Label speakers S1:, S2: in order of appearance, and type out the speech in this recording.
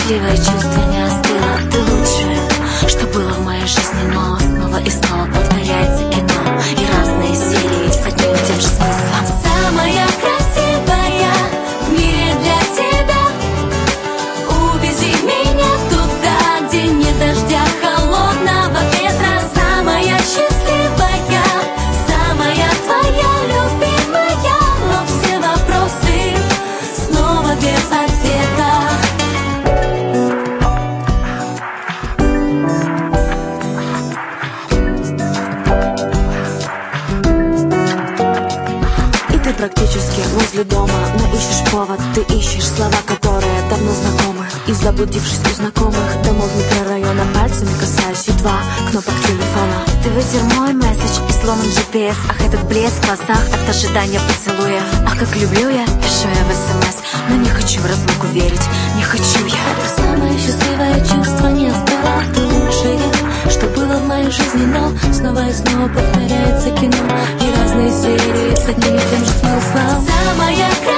S1: счастливое чувство не остыло. Ты лучшее, что было в моей жизни, но снова и снова повторяется кино. И разные серии с одним и тем же смыслом. Самая красивая в мире для тебя. Увези меня туда, где нет дождя, холодного ветра. Самая счастливая, самая твоя любимая. Но все вопросы снова без ответа. И ты практически возле дома, но ищешь повод, ты ищешь слова, которые давно знакомы. И заблудившись у знакомых домов микрорайона, пальцами касаюсь едва кнопок телефона. Ты вытер мой месседж и сломан GPS. Ах, этот блеск в глазах от ожидания поцелуя. Ах, как люблю я, пишу я в СМС, но не хочу в разлуку верить, не хочу я. Это самое счастливое чувство не остыло. Ты лучшее, что было в моей жизни, но снова и снова повторяется кино. И разные серии с одним и тем же смыслом. Самая красивая